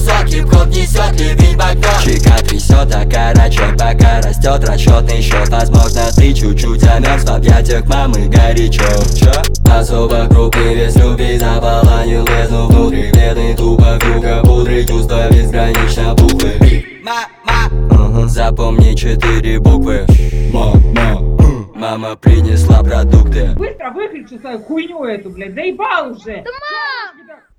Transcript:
несет, хип-хоп несет, ливень в окно. Чека трясет, а карачок пока растет. Расчетный счет, возможно ты чуть-чуть замерз. В объятиях мамы горячо. Чё? Особо крупный вес любви заполонил бездну внутри. Бедный тупо круга пудры, чувства безгранично пухлые. Запомни 4 буквы. Мама принесла продукты. Быстро выключи свою хуйню эту, блядь, заебал уже! Да, мам!